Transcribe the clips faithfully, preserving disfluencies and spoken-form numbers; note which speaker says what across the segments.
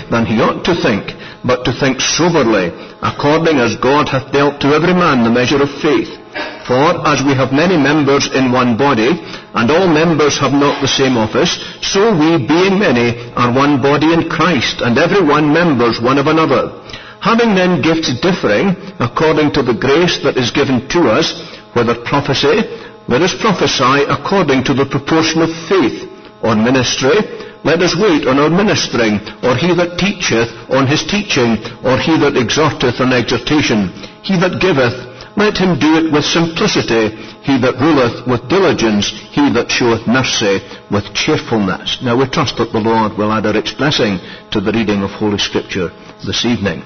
Speaker 1: than he ought to think, but to think soberly, according as God hath dealt to every man the measure of faith. For as we have many members in one body, and all members have not the same office, so we, being many, are one body in Christ, and every one members one of another. Having then gifts differing, according to the grace that is given to us, whether prophecy, let us prophesy according to the proportion of faith. On ministry, let us wait on our ministering, or he that teacheth on his teaching, or he that exhorteth on exhortation. He that giveth, let him do it with simplicity. He that ruleth with diligence, he that showeth mercy with cheerfulness. Now we trust that the Lord will add a rich blessing to the reading of Holy Scripture this evening.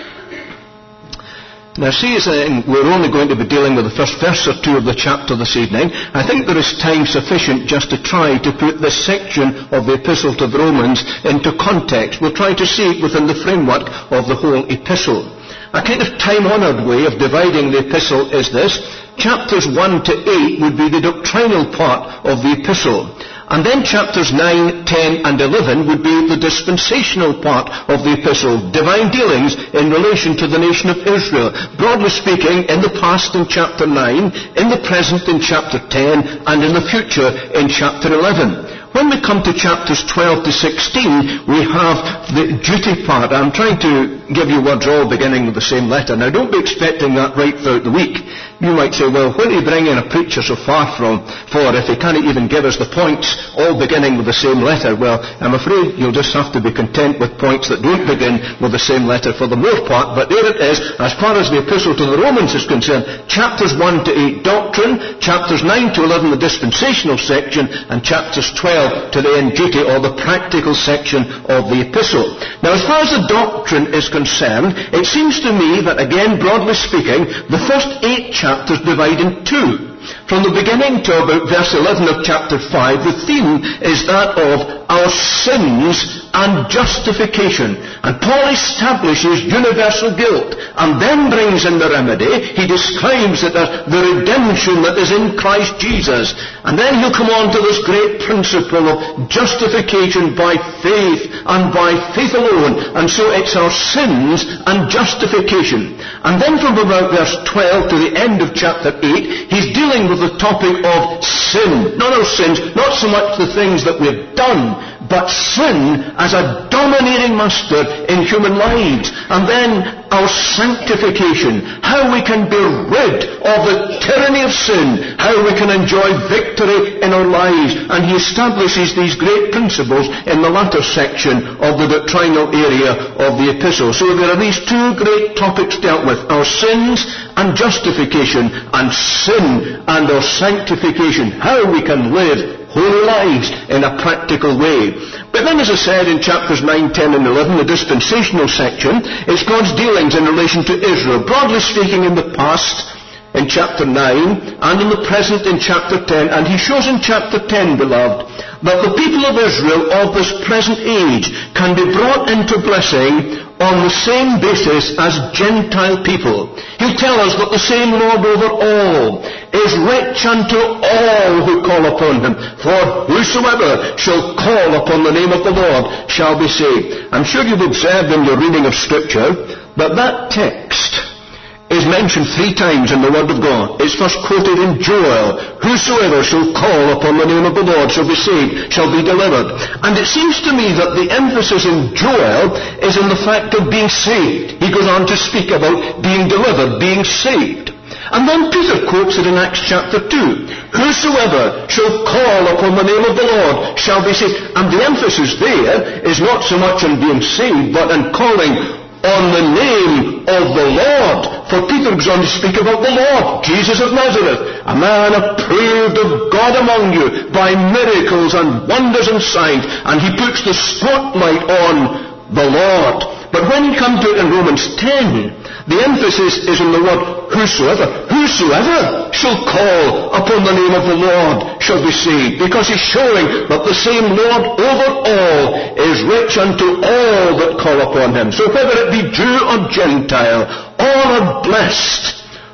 Speaker 1: Now see, as we're only going to be dealing with the first verse or two of the chapter this evening, I think there is time sufficient just to try to put this section of the epistle to the Romans into context. We'll try to see it within the framework of the whole epistle. A kind of time-honoured way of dividing the epistle is this. Chapters one to eight would be the doctrinal part of the epistle. And then chapters nine, ten and eleven would be the dispensational part of the epistle, divine dealings in relation to the nation of Israel. Broadly speaking, in the past in chapter nine, in the present in chapter ten, and in the future in chapter eleven. When we come to chapters twelve to sixteen, we have the duty part. I'm trying to give you words all beginning with the same letter. Now, don't be expecting that right throughout the week. You might say, well, what are you bringing a preacher so far from for if he can't even give us the points all beginning with the same letter? Well, I'm afraid you'll just have to be content with points that don't begin with the same letter for the most part. But there it is, as far as the epistle to the Romans is concerned. Chapters one to eight, doctrine. Chapters nine to eleven, the dispensational section. And chapters twelve to the end duty, or the practical section of the epistle. Now, as far as the doctrine is concerned, it seems to me that, again, broadly speaking, the first eight chapters divide in two. From the beginning to about verse eleven of chapter five, the theme is that of our sins and justification. And Paul establishes universal guilt and then brings in the remedy. He describes it as the redemption that is in Christ Jesus. And then he'll come on to this great principle of justification by faith and by faith alone. And so it's our sins and justification. And then from about verse twelve to the end of chapter eight, he's dealing with the topic of sin. Not our sins, not so much the things that we've done, but sin as a dominating master in human lives. And then our sanctification, how we can be rid of the tyranny of sin, how we can enjoy victory in our lives. And he establishes these great principles in the latter section of the doctrinal area of the epistle. So there are these two great topics dealt with, our sins and justification, and sin and our sanctification, how we can live holy lives in a practical way. But then, as I said, in chapters nine, ten and eleven, the dispensational section is God's dealings in relation to Israel. Broadly speaking, in the past, in chapter nine, and in the present in chapter ten. And he shows in chapter ten, beloved, that the people of Israel of this present age can be brought into blessing on the same basis as Gentile people. He'll tell us that the same Lord over all is rich unto all who call upon him. For whosoever shall call upon the name of the Lord shall be saved. I'm sure you've observed in your reading of Scripture that that text is mentioned three times in the Word of God. It's first quoted in Joel. Whosoever shall call upon the name of the Lord shall be saved, shall be delivered. And it seems to me that the emphasis in Joel is in the fact of being saved. He goes on to speak about being delivered, being saved. And then Peter quotes it in Acts chapter two. Whosoever shall call upon the name of the Lord shall be saved. And the emphasis there is not so much on being saved, but on calling on the name of the Lord. For Peter goes on to speak about the Lord, Jesus of Nazareth, a man approved of God among you by miracles and wonders and signs. And he puts the spotlight on the Lord. But when you come to it in Romans ten, the emphasis is in the word whosoever. Whosoever shall call upon the name of the Lord shall be saved. Because he's showing that the same Lord over all is rich unto all that call upon him. So whether it be Jew or Gentile, all are blessed.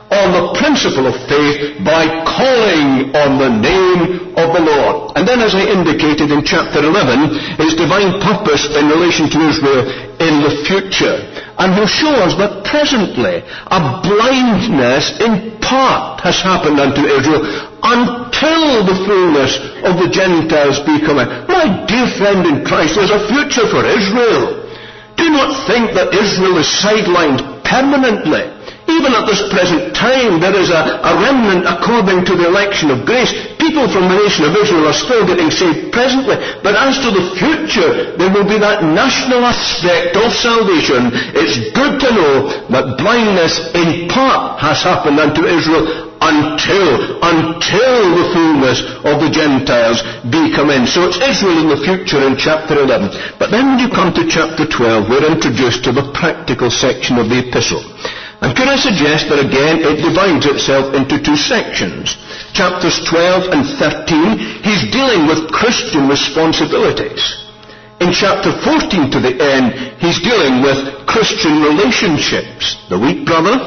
Speaker 1: on the principle of faith by calling on the name of the Lord. And then, as I indicated in chapter eleven, his divine purpose in relation to Israel in the future. And he'll show us that presently a blindness in part has happened unto Israel until the fullness of the Gentiles be come in. My dear friend in Christ, there's a future for Israel. Do not think that Israel is sidelined permanently. Even at this present time, there is a, a remnant according to the election of grace. People from the nation of Israel are still getting saved presently. But as to the future, there will be that national aspect of salvation. It's good to know that blindness in part has happened unto Israel until, until the fullness of the Gentiles be come in. So it's Israel in the future in chapter eleven. But then when you come to chapter twelve, we're introduced to the practical section of the epistle. And could I suggest that again it divides itself into two sections. Chapters twelve and thirteen, he's dealing with Christian responsibilities. In chapter fourteen to the end, he's dealing with Christian relationships. The weak brother,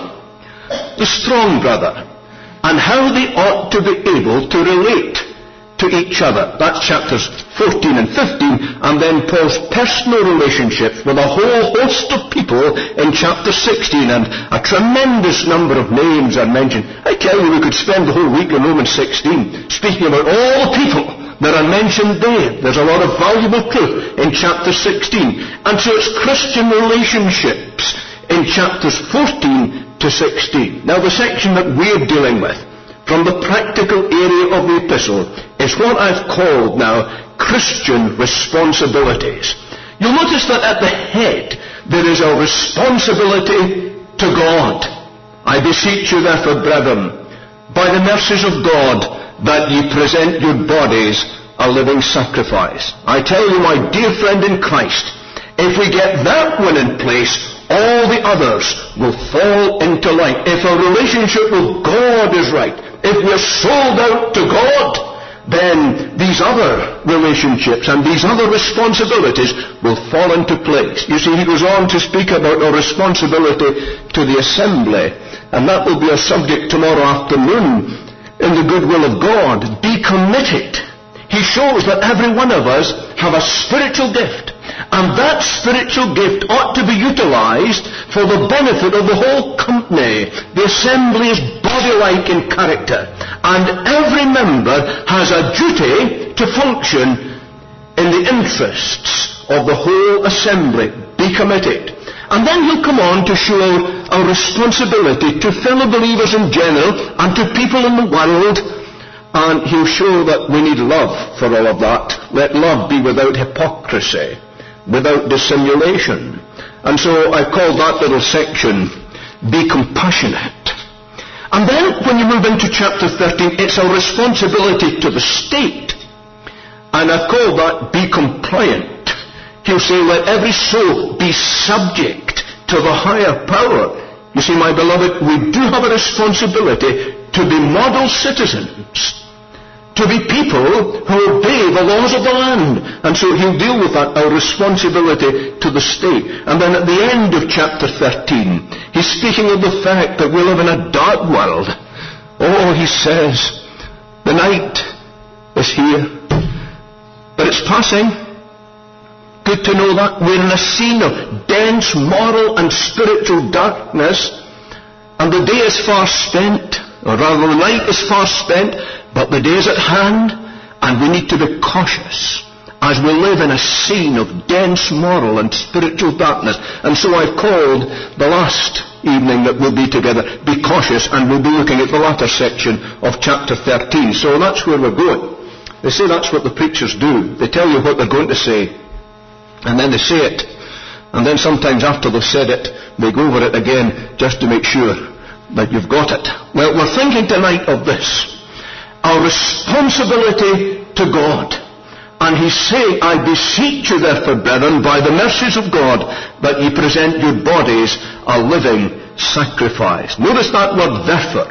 Speaker 1: the strong brother, and how they ought to be able to relate to each other. That's chapters fourteen and fifteen, and then Paul's personal relationships with a whole host of people in chapter sixteen, and a tremendous number of names are mentioned. I tell you, we could spend the whole week in Romans sixteen speaking about all the people that are mentioned there. There's a lot of valuable truth in chapter sixteen. And so it's Christian relationships in chapters fourteen to sixteen. Now the section that we're dealing with from the practical area of the epistle is what I've called now Christian responsibilities. You'll notice that at the head there is a responsibility to God. I beseech you therefore, brethren, by the mercies of God, that ye present your bodies a living sacrifice. I tell you, my dear friend in Christ, if we get that one in place, all the others will fall into line. If our relationship with God is right, if we're sold out to God, then these other relationships and these other responsibilities will fall into place. You see, he goes on to speak about our responsibility to the assembly, and that will be a subject tomorrow afternoon in the goodwill of God. Be committed. He shows that every one of us have a spiritual gift, and that spiritual gift ought to be utilized for the benefit of the whole company. The assembly is body-like in character, and every member has a duty to function in the interests of the whole assembly. Be committed. And then he'll come on to show our responsibility to fellow believers in general and to people in the world. And he'll show that we need love for all of that. Let love be without hypocrisy, without dissimulation. And so I call that little section, Be Compassionate. And then when you move into chapter thirteen, it's our responsibility to the state. And I've called that, Be Compliant. He'll say, let every soul be subject to the higher power. You see, my beloved, we do have a responsibility to be model citizens, to be people who obey the laws of the land. And so he'll deal with that, our responsibility to the state. And then at the end of chapter thirteen, he's speaking of the fact that we live in a dark world. Oh, he says, the night is here, but it's passing. Good to know that. We're in a scene of dense moral and spiritual darkness, and the day is far spent, or rather the night is far spent, but the day is at hand, and we need to be cautious as we live in a scene of dense moral and spiritual darkness. And so I've called the last evening that we'll be together, Be Cautious, and we'll be looking at the latter section of chapter thirteen. So that's where we're going. They say that's what the preachers do. They tell you what they're going to say, and then they say it, and then sometimes after they've said it, they go over it again just to make sure that you've got it. Well, we're thinking tonight of this, our responsibility to God. And he's saying, I beseech you therefore, brethren, by the mercies of God, that ye present your bodies a living sacrifice. Notice that word, therefore.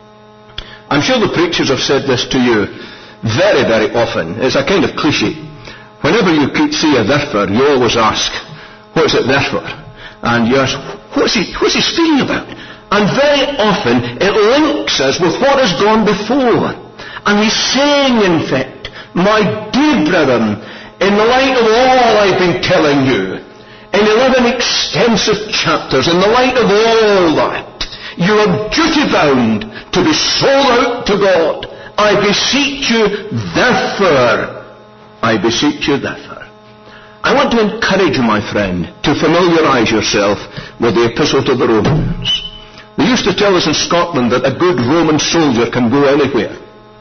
Speaker 1: I'm sure the preachers have said this to you very, very often. It's a kind of cliche. Whenever you see a therefore, you always ask, what's it there for? And you ask, what's he, what's he speaking about? And very often it links us with what has gone before. And he's saying, in fact, my dear brethren, in the light of all I've been telling you, in eleven extensive chapters, in the light of all that, you are duty-bound to be sold out to God. I beseech you, therefore, I beseech you, therefore. I want to encourage you, my friend, to familiarize yourself with the Epistle to the Romans. They used to tell us in Scotland that a good Roman soldier can go anywhere.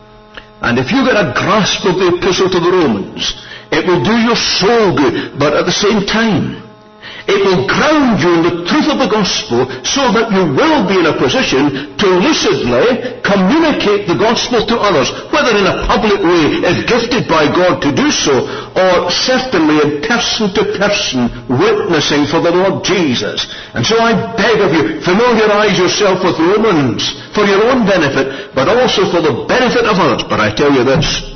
Speaker 1: And if you get a grasp of the Epistle to the Romans, it will do your soul good, but at the same time, it will ground you in the truth of the gospel so that you will be in a position to lucidly communicate the gospel to others, whether in a public way, if gifted by God to do so, or certainly in person-to-person witnessing for the Lord Jesus. And so I beg of you, familiarize yourself with Romans for your own benefit, but also for the benefit of others. But I tell you this,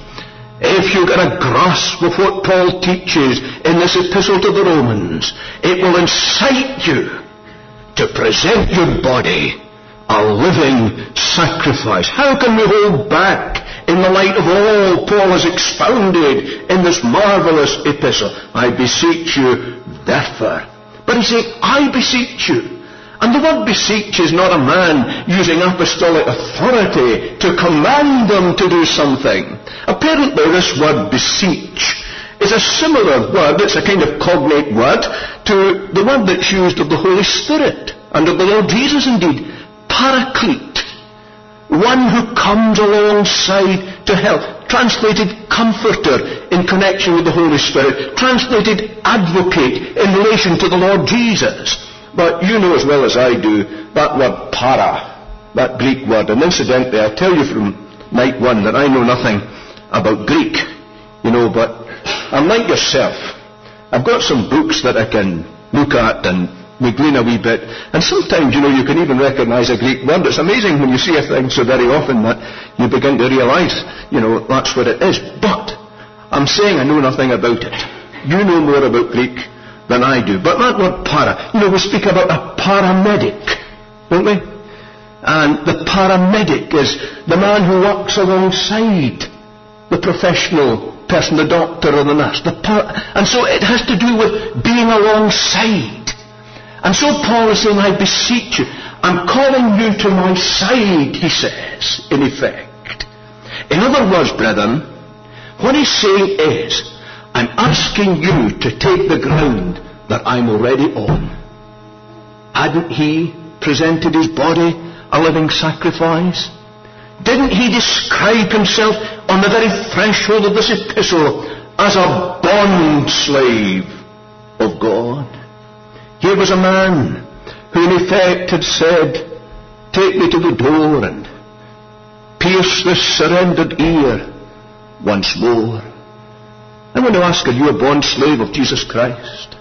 Speaker 1: if you get a grasp of what Paul teaches in this epistle to the Romans, it will incite you to present your body a living sacrifice. How can we hold back in the light of all Paul has expounded in this marvelous epistle? I beseech you, therefore. But he said, I beseech you. And the word beseech is not a man using apostolic authority to command them to do something. Apparently this word beseech is a similar word, it's a kind of cognate word, to the word that's used of the Holy Spirit, and of the Lord Jesus indeed, paraclete, one who comes alongside to help, translated comforter in connection with the Holy Spirit, translated advocate in relation to the Lord Jesus. But you know as well as I do that word para, that Greek word. And incidentally, I tell you from night one that I know nothing about Greek, you know, but I'm like yourself. I've got some books that I can look at and we glean a wee bit. And sometimes, you know, you can even recognize a Greek word. It's amazing when you see a thing so very often that you begin to realize, you know, that's what it is. But I'm saying I know nothing about it. You know more about Greek than I do. But that word para, you know, we speak about a paramedic, don't we? And the paramedic is the man who works alongside the professional person, the doctor or the nurse. The para- and so it has to do with being alongside. And so Paul is saying, I beseech you, I'm calling you to my side, he says, in effect. In other words, brethren, what he's saying is, I'm asking you to take the ground that I'm already on. Hadn't he presented his body a living sacrifice? Didn't he describe himself on the very threshold of this epistle as a bond slave of God? Here was a man who in effect had said, take me to the door and pierce this surrendered ear once more. I want to ask, are you a bond slave of Jesus Christ?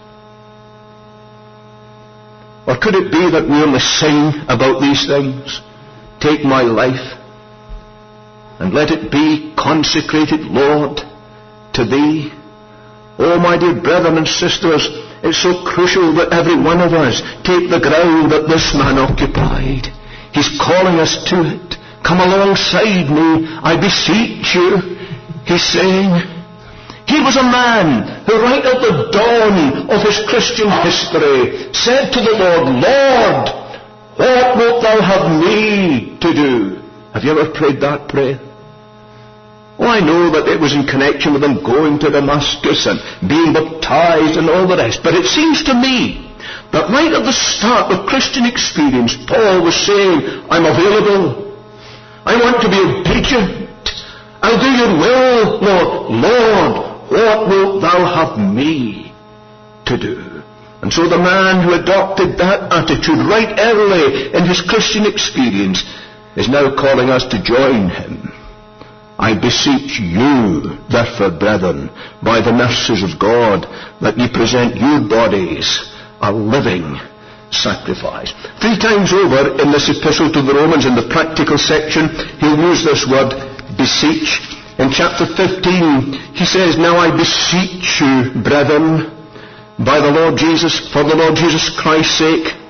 Speaker 1: Or could it be that we only sing about these things? Take my life and let it be consecrated, Lord, to Thee. Oh, my dear brethren and sisters, it's so crucial that every one of us take the ground that this man occupied. He's calling us to it. Come alongside me, I beseech you. He's saying, he was a man who right at the dawn of his Christian history said to the Lord, Lord, what wilt thou have me to do? Have you ever prayed that prayer? Oh, I know that it was in connection with him going to Damascus and being baptized and all the rest, but it seems to me that right at the start of Christian experience, Paul was saying, I'm available. I want to be obedient. I'll do your will, Lord. Lord, what wilt thou have me to do? And so the man who adopted that attitude right early in his Christian experience is now calling us to join him. I beseech you, therefore, brethren, by the mercies of God, that ye present your bodies a living sacrifice. Three times over in this epistle to the Romans, in the practical section, he'll use this word, beseech. In chapter fifteen, he says, now I beseech you, brethren, by the Lord Jesus, for the Lord Jesus Christ's sake,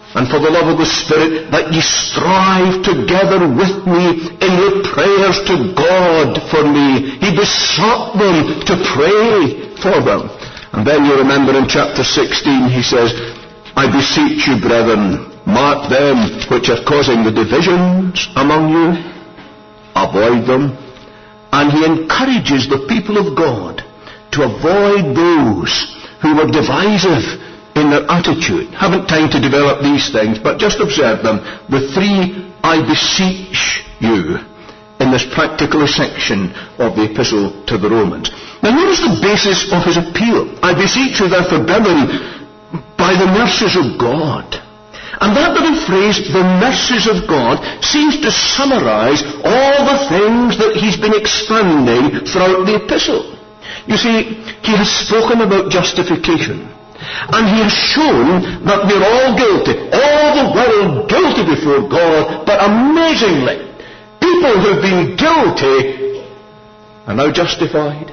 Speaker 1: and for the love of the Spirit, that ye strive together with me in your prayers to God for me. He besought them to pray for them. And then you remember in chapter sixteen, he says, I beseech you, brethren, mark them which are causing the divisions among you, avoid them. And he encourages the people of God to avoid those who were divisive in their attitude. Haven't time to develop these things, but just observe them. The three I beseech you in this practical section of the epistle to the Romans. Now notice the basis of his appeal. I beseech you therefore, brethren, by the mercies of God. And that little phrase, the mercies of God, seems to summarize all the things that he's been expanding throughout the epistle. You see, he has spoken about justification. And he has shown that we're all guilty, all the world guilty before God, but amazingly, people who've been guilty are now justified.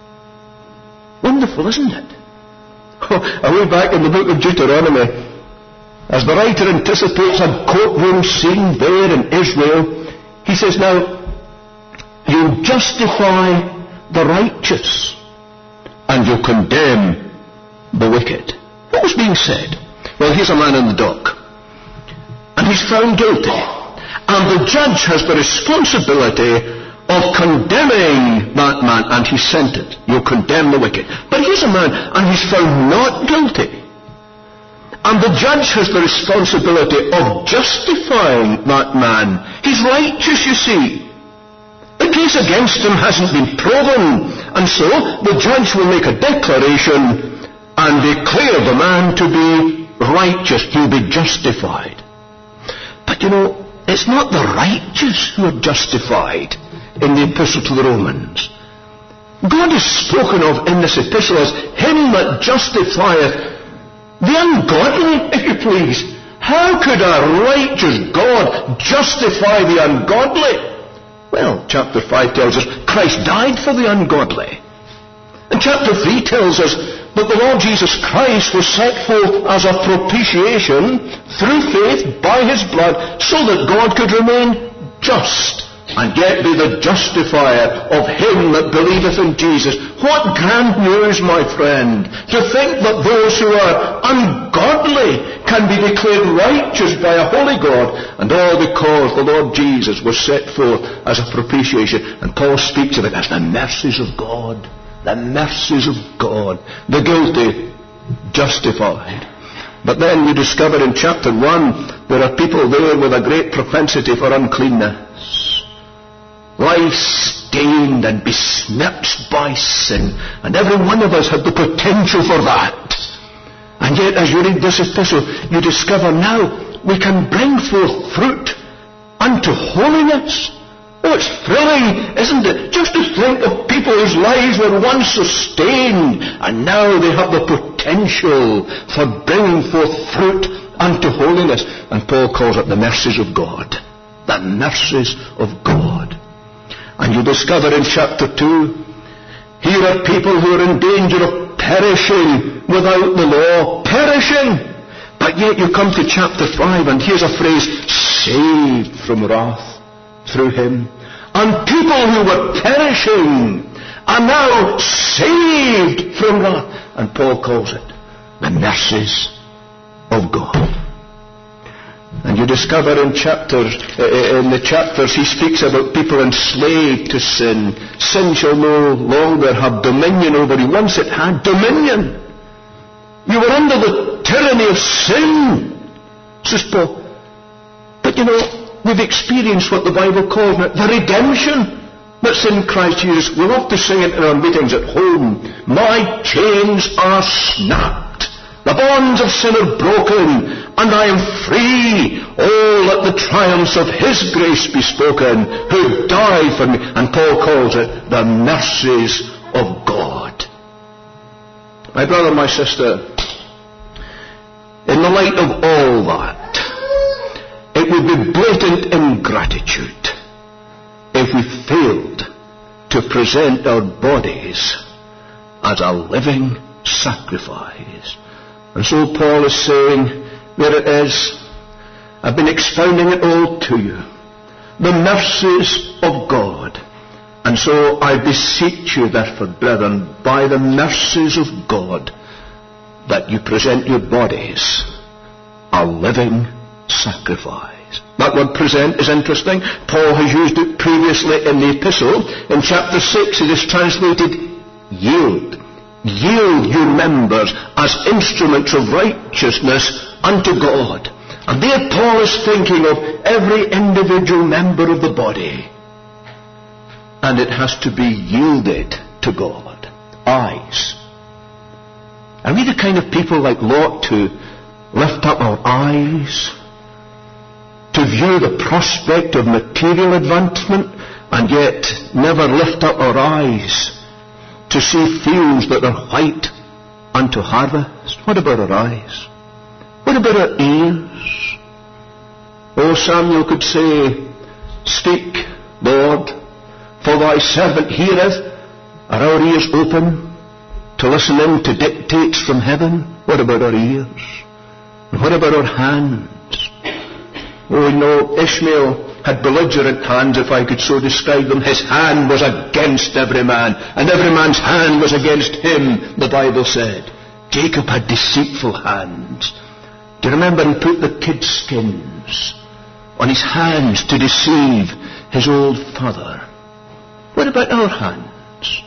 Speaker 1: Wonderful, isn't it? Oh, away back in the book of Deuteronomy, as the writer anticipates a courtroom scene there in Israel, he says, now, you justify the righteous, and you condemn the wicked. What was being said? Well, here's a man in the dock, and he's found guilty, and the judge has the responsibility of condemning that man, and he's sentenced. You condemn the wicked. But here's a man, and he's found not guilty, and the judge has the responsibility of justifying that man. He's righteous, you see. The case against him hasn't been proven, and so the judge will make a declaration and declare the man to be righteous. He'll be justified. But you know, it's not the righteous who are justified in the epistle to the Romans. God is spoken of in this epistle as him that justifieth the ungodly, if you please. How could a righteous God justify the ungodly? Well, chapter five tells us Christ died for the ungodly. And chapter three tells us that the Lord Jesus Christ was set forth as a propitiation through faith by his blood, so that God could remain just and yet be the justifier of him that believeth in Jesus. What grand news, my friend, to think that those who are ungodly can be declared righteous by a holy God, and all because the Lord Jesus was set forth as a propitiation. And Paul speaks of it as the mercies of God. The mercies of God. The guilty justified. But then we discover in chapter one there are people there with a great propensity for uncleanness. Life stained and besmirched by sin. And every one of us had the potential for that. And yet as you read this epistle, you discover now we can bring forth fruit unto holiness. Oh, it's thrilling, isn't it? Just to think of people whose lives were once sustained, and now they have the potential for bringing forth fruit unto holiness. And Paul calls it the mercies of God. The mercies of God. And you discover in chapter two, here are people who are in danger of perishing without the law. Perishing! But yet you come to chapter five, and here's a phrase, saved from wrath through him. And people who were perishing are now saved from wrath. And Paul calls it the mercies of God. And you discover in chapters, in the chapters, he speaks about people enslaved to sin. Sin shall no longer have dominion over you. Once it had dominion. You were under the tyranny of sin, says Paul. But you know, we've experienced what the Bible calls it, the redemption that's in Christ Jesus. We love to sing it in our meetings at home. My chains are snapped. The bonds of sin are broken, and I am free. Oh, let the triumphs of his grace be spoken, who died for me. And Paul calls it the mercies of God. My brother, my sister, in the light of all that, it would be blatant ingratitude if we failed to present our bodies as a living sacrifice. And so Paul is saying, there it is, I've been expounding it all to you. The mercies of God. And so I beseech you, therefore, brethren, by the mercies of God, that you present your bodies a living sacrifice. That word present is interesting. Paul has used it previously in the epistle. In chapter six it is translated yield. Yield your members as instruments of righteousness unto God. And there Paul is thinking of every individual member of the body. And it has to be yielded to God. Eyes. Are we the kind of people like Lot to lift up our eyes to view the prospect of material advancement and yet never lift up our eyes to see fields that are white unto harvest? What about our eyes? What about our ears? Oh, Samuel could say, speak, Lord, for thy servant heareth. Are our ears open to listen in to dictates from heaven? What about our ears? And what about our hands? Oh, no, Ishmael had belligerent hands, if I could so describe them. His hand was against every man, and every man's hand was against him, the Bible said. Jacob had deceitful hands. Do you remember he put the kid skins on his hands to deceive his old father? What about our hands?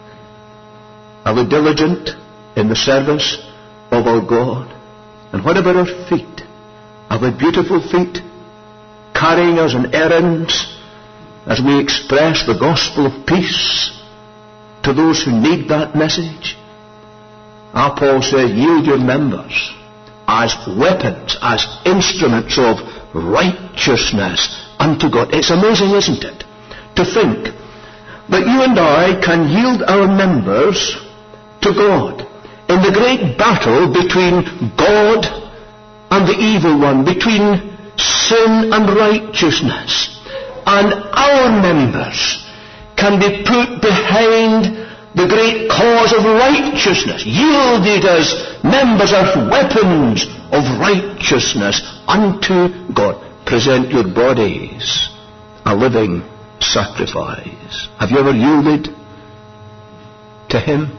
Speaker 1: Are we diligent in the service of our God? And what about our feet? Are they beautiful feet, carrying us on errands as we express the gospel of peace to those who need that message? Our Paul says, yield your members as weapons, as instruments of righteousness unto God. It's amazing, isn't it, to think that you and I can yield our members to God in the great battle between God and the evil one, between sin and righteousness. And our members can be put behind the great cause of righteousness, yielded as members, as weapons of righteousness unto God. Present your bodies a living sacrifice. Have you ever yielded to Him?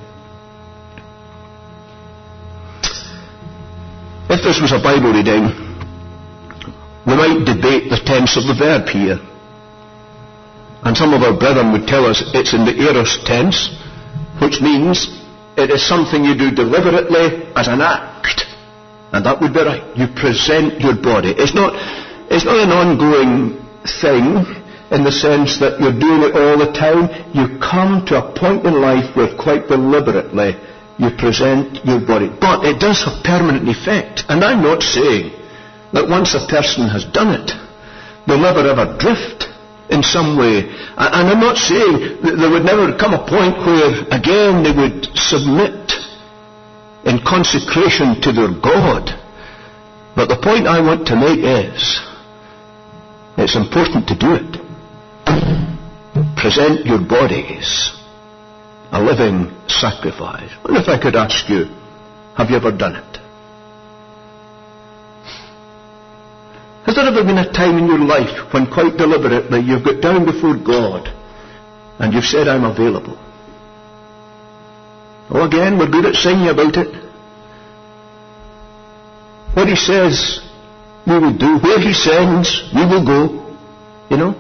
Speaker 1: If this was a Bible reading, we might debate the tense of the verb here. And some of our brethren would tell us it's in the aorist tense, which means it is something you do deliberately as an act. And that would be right. You present your body. It's not, it's not an ongoing thing in the sense that you're doing it all the time. You come to a point in life where quite deliberately you present your body. But it does have permanent effect. And I'm not saying that once a person has done it, they'll never ever drift in some way. And I'm not saying that there would never come a point where, again, they would submit in consecration to their God. But the point I want to make is, it's important to do it. Present your bodies a living sacrifice. And if I could ask you, have you ever done it? Has there ever been a time in your life when quite deliberately you've got down before God and you've said, I'm available? Oh, again, we're good at singing about it. What He says, we will do. Where He sends, we will go. You know?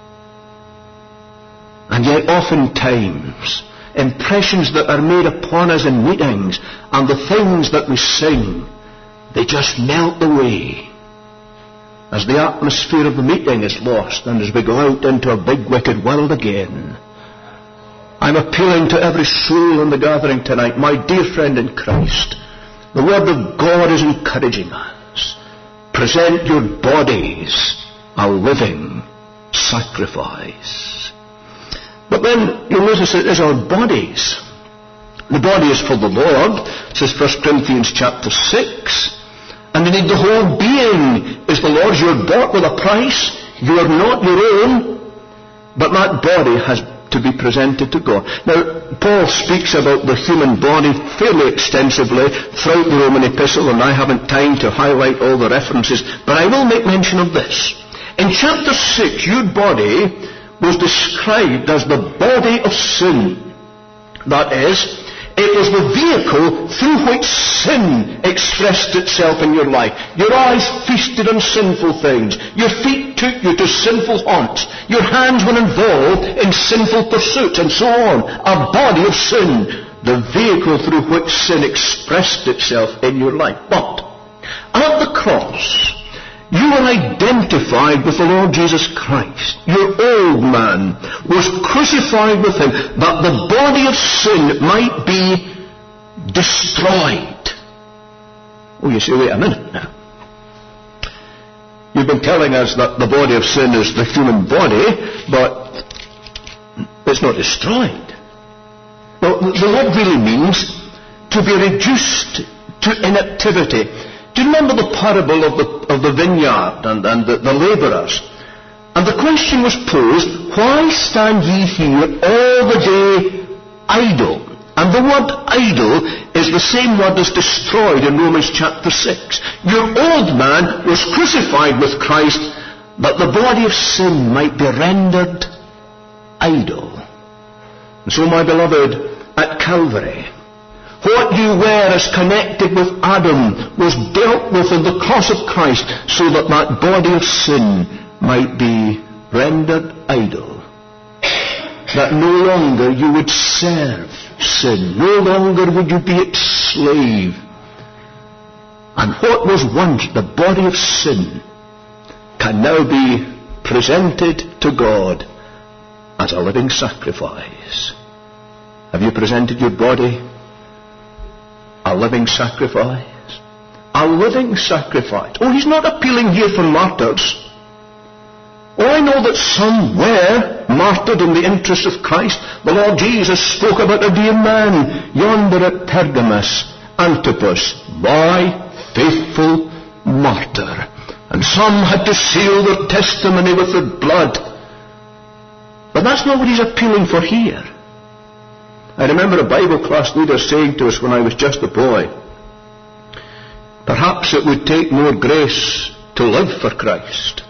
Speaker 1: And yet oftentimes, impressions that are made upon us in meetings and the things that we sing, they just melt away as the atmosphere of the meeting is lost and as we go out into a big wicked world again. I'm appealing to every soul in the gathering tonight, my dear friend in Christ. The Word of God is encouraging us. Present your bodies a living sacrifice. But then you'll notice it is our bodies. The body is for the Lord, says First Corinthians chapter six. And indeed the whole being is the Lord's. You're bought with a price. You are not your own. But that body has to be presented to God. Now, Paul speaks about the human body fairly extensively throughout the Roman epistle, and I haven't time to highlight all the references, but I will make mention of this. In chapter six, your body was described as the body of sin. That is, it was the vehicle through which sin expressed itself in your life. Your eyes feasted on sinful things. Your feet took you to sinful haunts. Your hands were involved in sinful pursuits, and so on. A body of sin, the vehicle through which sin expressed itself in your life. But at the cross, you were identified with the Lord Jesus Christ. Your old man was crucified with him, that the body of sin might be destroyed. Oh, you say, wait a minute now. You've been telling us that the body of sin is the human body, but it's not destroyed. Well, the word really means to be reduced to inactivity. Do you remember the parable of the, of the vineyard and, and the, the labourers? And the question was posed, why stand ye here all the day idle? And the word idle is the same word as destroyed in Romans chapter six. Your old man was crucified with Christ, that the body of sin might be rendered idle. And so, my beloved, at Calvary, what you were as connected with Adam was dealt with in the cross of Christ, so that that body of sin might be rendered idle. That no longer you would serve sin. No longer would you be its slave. And what was once the body of sin can now be presented to God as a living sacrifice. Have you presented your body a living sacrifice? A living sacrifice. Oh, he's not appealing here for martyrs. Oh, I know that some were martyred in the interest of Christ. The Lord Jesus spoke about a dear man yonder at Pergamos, Antipas, my faithful martyr. And some had to seal their testimony with their blood. But that's not what he's appealing for here. I remember a Bible class leader saying to us when I was just a boy, perhaps it would take more grace to live for Christ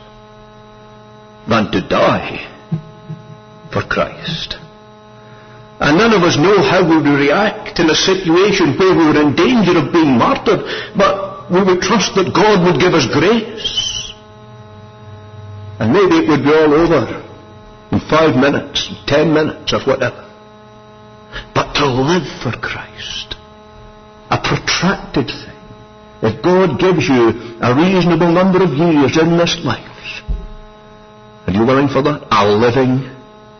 Speaker 1: than to die for Christ. And none of us know how we would react in a situation where we were in danger of being martyred, but we would trust that God would give us grace. And maybe it would be all over in five minutes, ten minutes, or whatever. But to live for Christ, a protracted thing, if God gives you a reasonable number of years in this life, are you willing for that? A living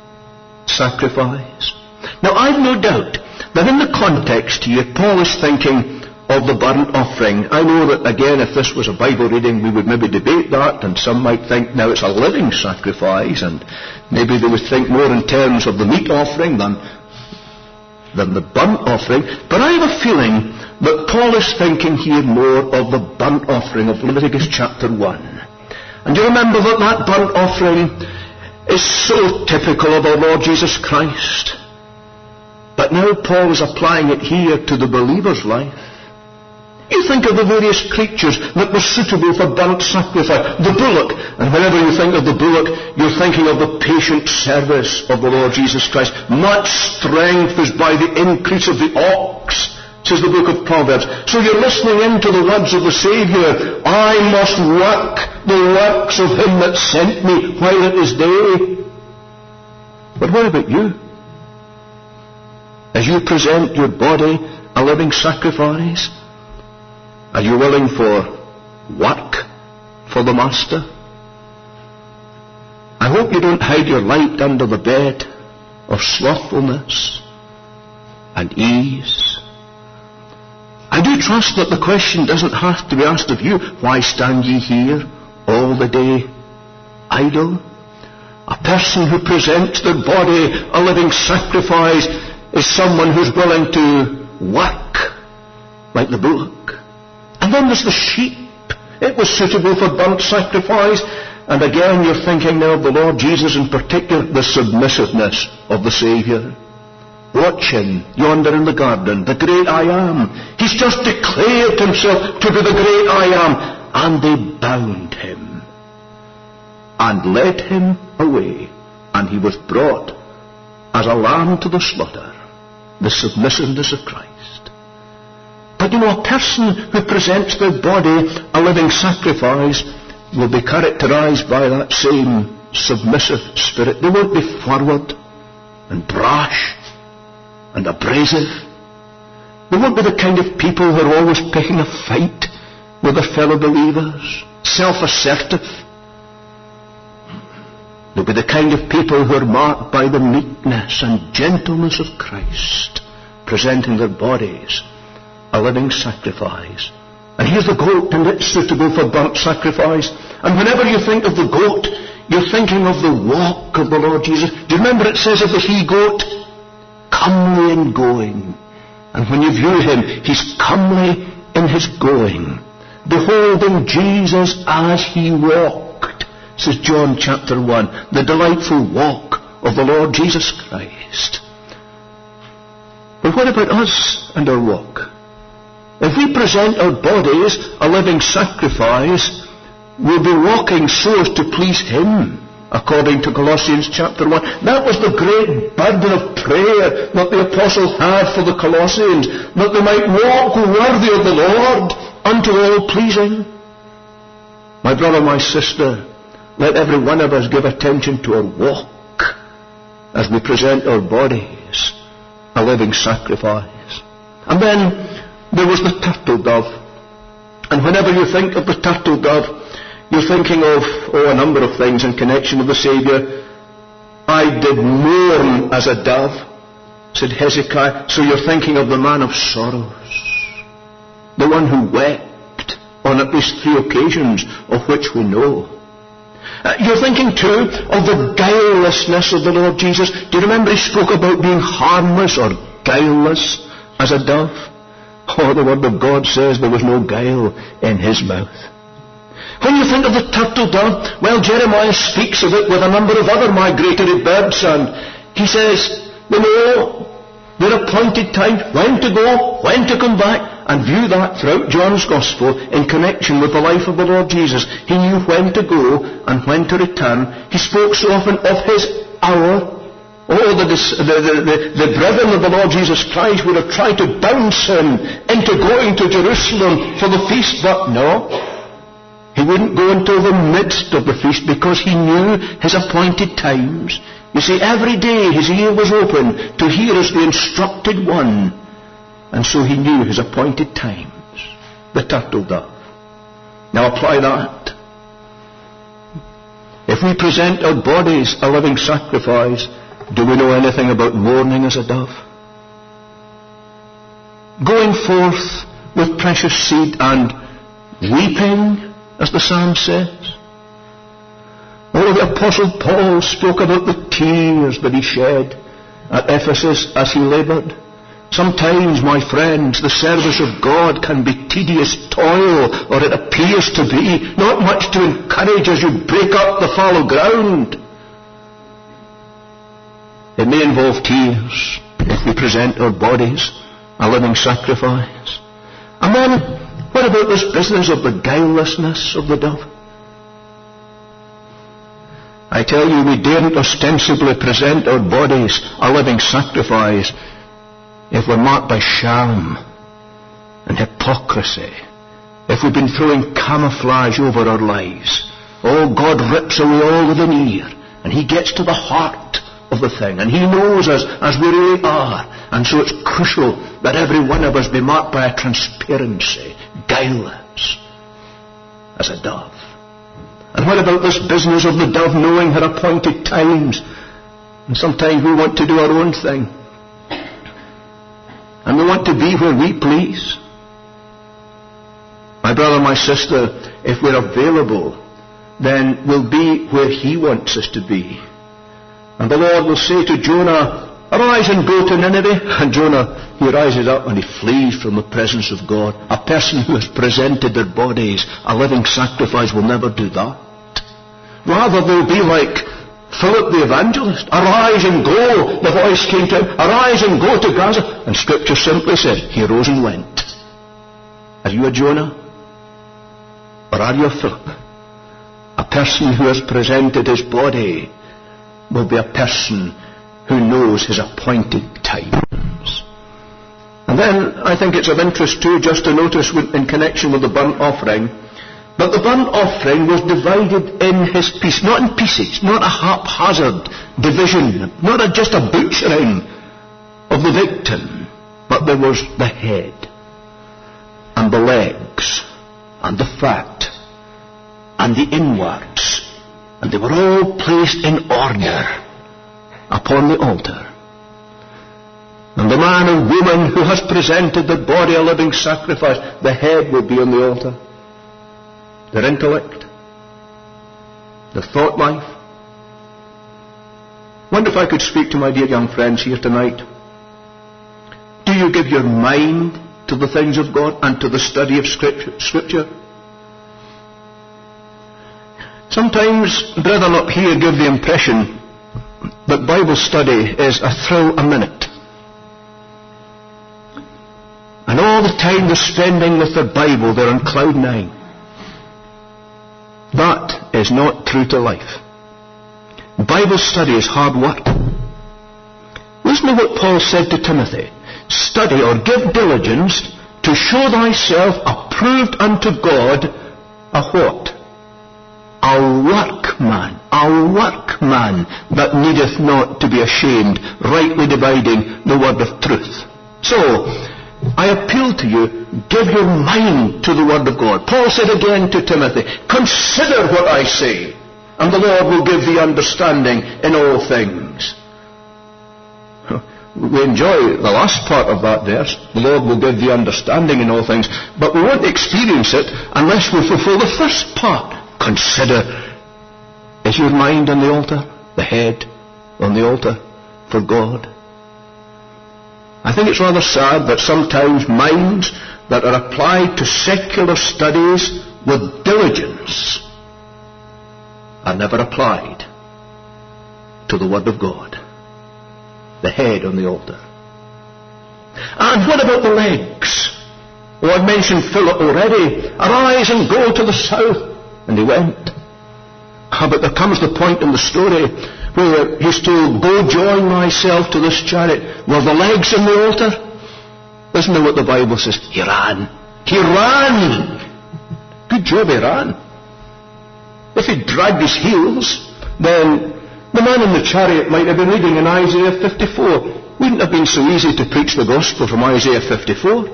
Speaker 1: sacrifice. Now, I've no doubt that in the context here, Paul is thinking of the burnt offering. I know that, again, if this was a Bible reading, we would maybe debate that, and some might think now it's a living sacrifice, and maybe they would think more in terms of the meat offering than, than the burnt offering. But I have a feeling that Paul is thinking here more of the burnt offering of Leviticus chapter one. And you remember that that burnt offering is so typical of our Lord Jesus Christ. But now Paul is applying it here to the believer's life. You think of the various creatures that were suitable for burnt sacrifice. The bullock. And whenever you think of the bullock, you're thinking of the patient service of the Lord Jesus Christ. Much strength is by the increase of the ox, says the book of Proverbs. So you're listening into the words of the Saviour. I must work the works of him that sent me while it is day. But what about you? As you present your body a living sacrifice, are you willing for work for the Master? I hope you don't hide your light under the bed of slothfulness and ease. I do trust that the question doesn't have to be asked of you, why stand ye here all the day idle? A person who presents their body a living sacrifice is someone who's willing to work like the bullock. And then there's the sheep. It was suitable for burnt sacrifice. And again you're thinking now of the Lord Jesus, in particular the submissiveness of the Saviour. Watch him yonder in the garden, the great I am. He's just declared himself to be the great I am. And they bound him and led him away. And he was brought as a lamb to the slaughter. The submissiveness of Christ. But you know, a person who presents their body a living sacrifice will be characterized by that same submissive spirit. They won't be forward and brash and abrasive. They won't be the kind of people who are always picking a fight with their fellow believers, self-assertive. They'll be the kind of people who are marked by the meekness and gentleness of Christ, presenting their bodies a living sacrifice. And here's the goat, and it's suitable for burnt sacrifice. And whenever you think of the goat, you're thinking of the walk of the Lord Jesus. Do you remember it says of the he-goat, comely in going? And when you view him, he's comely in his going, beholding Jesus as he walked, says John chapter one, the delightful walk of the Lord Jesus Christ. But what about us and our walk? If we present our bodies a living sacrifice, we'll be walking so as to please him, according to Colossians chapter one. That was the great burden of prayer that the apostle had for the Colossians, that they might walk worthy of the Lord, unto all pleasing. My brother, my sister, let every one of us give attention to our walk as we present our bodies a living sacrifice. And then there was the turtle dove. And whenever you think of the turtle dove, you're thinking of, oh, a number of things in connection with the Saviour. I did mourn as a dove, said Hezekiah. So you're thinking of the man of sorrows, the one who wept on at least three occasions, of which we know. Uh, you're thinking too of the guilelessness of the Lord Jesus. Do you remember he spoke about being harmless or guileless as a dove? Oh, the Word of God says there was no guile in his mouth. When you think of the turtle dove, well, Jeremiah speaks of it with a number of other migratory birds, and he says, they know their appointed time, when to go, when to come back, and view that throughout John's Gospel in connection with the life of the Lord Jesus. He knew when to go and when to return. He spoke so often of his hour. Oh, the, the, the, the brethren of the Lord Jesus Christ would have tried to bounce him into going to Jerusalem for the feast, but no. He wouldn't go into the midst of the feast because he knew his appointed times. You see, every day his ear was open to hear as the instructed one. And so he knew his appointed times. The turtle dove. Now apply that. If we present our bodies a living sacrifice, do we know anything about mourning as a dove? Going forth with precious seed and weeping, as the psalm says. Oh, the Apostle Paul spoke about the tears that he shed at Ephesus as he laboured. Sometimes, my friends, the service of God can be tedious toil, or it appears to be, not much to encourage as you break up the fallow ground. It may involve tears if we present our bodies a living sacrifice. And then, what about this business of the guilelessness of the dove? I tell you, we daren't ostensibly present our bodies a living sacrifice if we're marked by sham and hypocrisy, if we've been throwing camouflage over our lives. Oh, God rips away all with an ear, and he gets to the heart of the thing, and he knows us as we really are. And so it's crucial that every one of us be marked by a transparency, guileless as a dove. And what about this business of the dove knowing her appointed times? And sometimes we want to do our own thing, and we want to be where we please. My brother, my sister, if we're available, then we'll be where he wants us to be. And the Lord will say to Jonah, arise and go to Nineveh. And Jonah, he rises up and he flees from the presence of God. A person who has presented their bodies a living sacrifice will never do that. Rather, they'll be like Philip the evangelist. Arise and go. The voice came to him. Arise and go to Gaza. And Scripture simply says, he rose and went. Are you a Jonah? Or are you a Philip? A person who has presented his body will be a person who knows his appointed times. And then I think it's of interest too just to notice in connection with the burnt offering, but the burnt offering was divided in his piece, not in pieces, not a haphazard division, not a, just a butchering of the victim, but there was the head and the legs and the fat and the inwards, and they were all placed in order upon the altar. And the man and woman who has presented their body a living sacrifice, the head will be on the altar. Their intellect, their thought life. Wonder if I could speak to my dear young friends here tonight. Do you give your mind to the things of God and to the study of Scripture? Sometimes brethren up here give the impression that Bible study is a thrill a minute. And all the time they're spending with their Bible, they're on cloud nine. That is not true to life. Bible study is hard work. Listen to what Paul said to Timothy. Study or give diligence to show thyself approved unto God, a what? A workman, a workman that needeth not to be ashamed, rightly dividing the word of truth. So, I appeal to you, give your mind to the Word of God. Paul said again to Timothy, consider what I say, and the Lord will give thee understanding in all things. We enjoy the last part of that verse, the Lord will give thee understanding in all things, but we won't experience it unless we fulfill the first part. Consider, is your mind on the altar? The head on the altar for God? I think it's rather sad that sometimes minds that are applied to secular studies with diligence are never applied to the Word of God. The head on the altar. And what about the legs? Oh, I've mentioned Philip already. Arise and go to the south. And he went. Ah, but there comes the point in the story where he's told, go join myself to this chariot. Were the legs on the altar? Listen to what the Bible says. He ran. He ran. Good job he ran. If he dragged his heels, then the man in the chariot might have been reading in Isaiah fifty-four. Wouldn't have been so easy to preach the gospel from Isaiah fifty-four.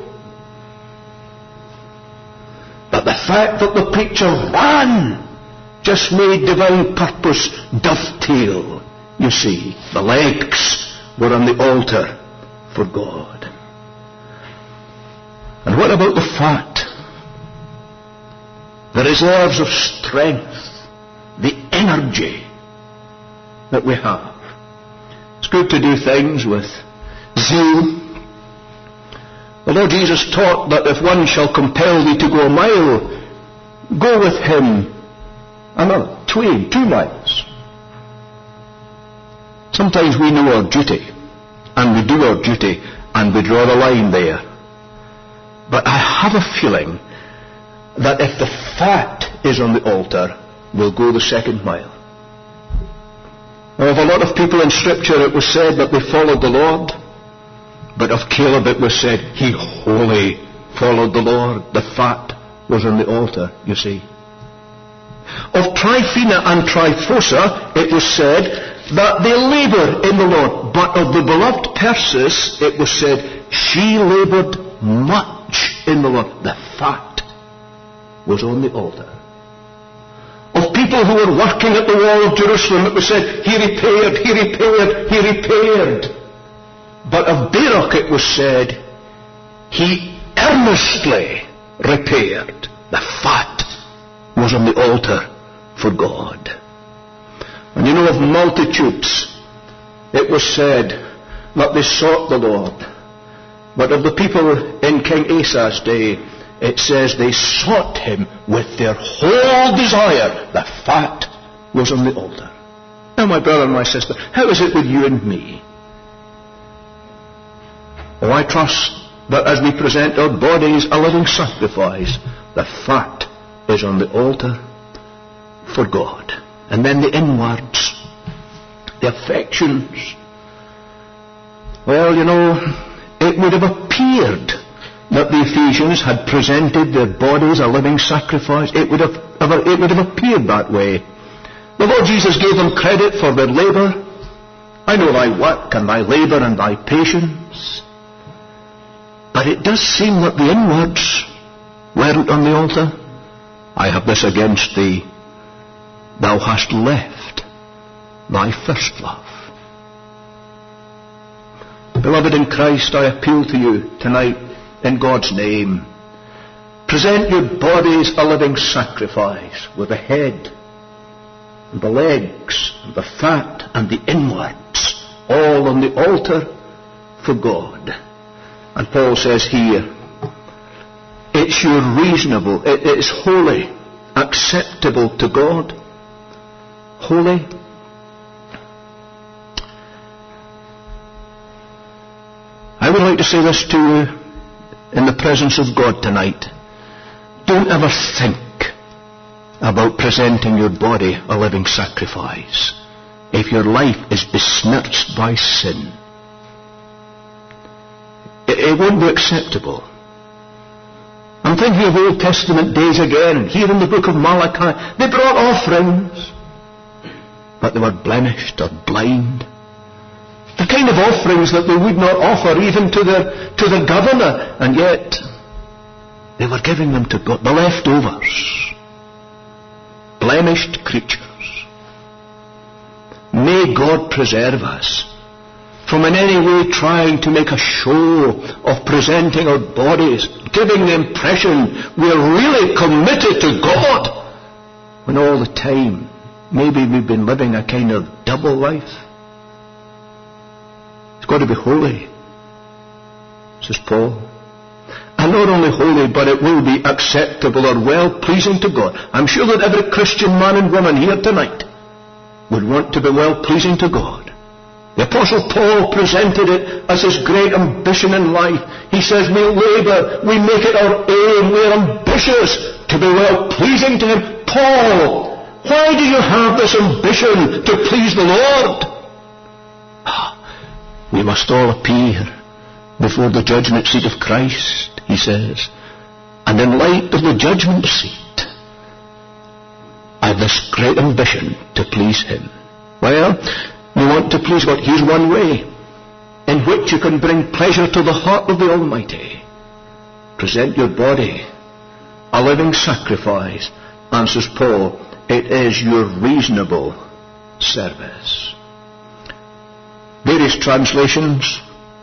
Speaker 1: But the fact that the preacher ran just made divine purpose dovetail. You see, the legs were on the altar for God. And what about the fat? The reserves of strength, the energy that we have. It's good to do things with zeal. The Lord Jesus taught that if one shall compel thee to go a mile, go with him another, twain, two miles. Sometimes we know our duty, and we do our duty, and we draw the line there. But I have a feeling that if the fat is on the altar, we'll go the second mile. Now, of a lot of people in Scripture it was said that they followed the Lord, but of Caleb it was said he wholly followed the Lord. The fat was on the altar, you see. Of Tryphena and Tryphosa it was said that they laboured in the Lord, but of the beloved Persis it was said she laboured much in the Lord. The fat was on the altar. Of people who were working at the wall of Jerusalem, it was said, he repaired, he repaired, he repaired. But of Baruch it was said, he earnestly repaired. The fat was on the altar for God. And you know, of multitudes, it was said that they sought the Lord. But of the people in King Asa's day, it says they sought him with their whole desire. The fat was on the altar. Now, my brother and my sister, how is it with you and me? Oh, I trust that as we present our bodies a living sacrifice, the fat is on the altar for God. And then the inwards, the affections. Well, you know, it would have appeared that the Ephesians had presented their bodies a living sacrifice. It would have, it would have appeared that way. The Lord Jesus gave them credit for their labour. I know thy work and thy labour and thy patience. But it does seem that the inwards weren't on the altar. I have this against thee. Thou hast left thy first love. Beloved in Christ, I appeal to you tonight in God's name. Present your bodies a living sacrifice with the head and the legs and the fat and the inwards all on the altar for God. And Paul says here, it's your reasonable, it is holy, acceptable to God. Holy. I would like to say this to you in the presence of God tonight. Don't ever think about presenting your body a living sacrifice if your life is besmirched by sin. It, it won't be acceptable. I'm thinking of Old Testament days again. Here in the book of Malachi, they brought offerings, but they were blemished or blind. The kind of offerings that they would not offer even to the, to the governor, and yet they were giving them to God, the leftovers. Blemished creatures. May God preserve us from in any way trying to make a show of presenting our bodies, giving the impression we're really committed to God, when all the time maybe we've been living a kind of double life. It's got to be holy, says Paul. And not only holy, but it will be acceptable or well-pleasing to God. I'm sure that every Christian man and woman here tonight would want to be well-pleasing to God. The Apostle Paul presented it as his great ambition in life. He says, we labour, we make it our aim, we're ambitious to be well-pleasing to Him. Paul, why do you have this ambition to please the Lord? We must all appear before the judgment seat of Christ, he says. And in light of the judgment seat, I have this great ambition to please Him. Well, you want to please God. Here's one way in which you can bring pleasure to the heart of the Almighty. Present your body a living sacrifice. And says Paul, it is your reasonable service. Various translations.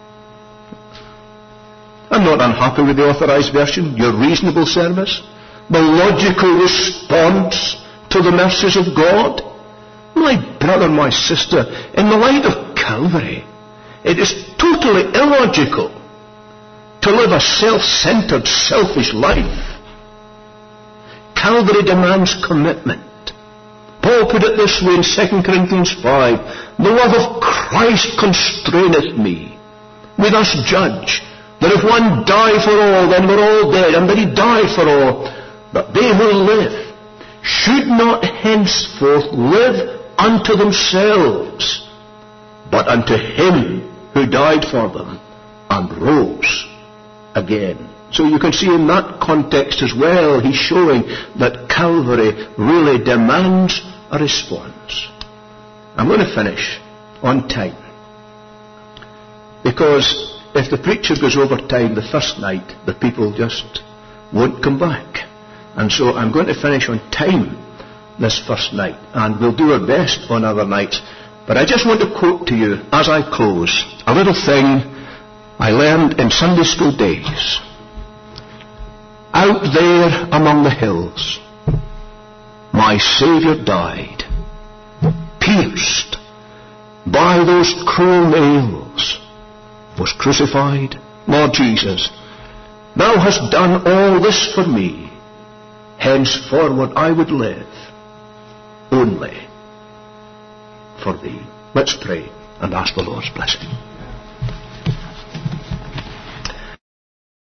Speaker 1: I'm not unhappy with the Authorized Version. Your reasonable service. The logical response to the mercies of God. My brother, my sister, in the light of Calvary, it is totally illogical to live a self-centered, selfish life. Calvary demands commitment. Paul put it this way in Second Corinthians five, the love of Christ constraineth me. We thus judge that if one die for all, then we're all dead, and that he died for all, that they who live should not henceforth live unto themselves, but unto Him who died for them and rose again. So you can see in that context as well, he's showing that Calvary really demands a response. I'm going to finish on time, because if the preacher goes over time the first night, the people just won't come back. And so I'm going to finish on time this first night, and we'll do our best on other nights. But I just want to quote to you, as I close, a little thing I learned in Sunday school days. Out there among the hills, my Saviour died, pierced by those cruel nails, was crucified. Lord Jesus, Thou hast done all this for me. Henceforward I would live only for thee. Let's pray and ask the Lord's blessing.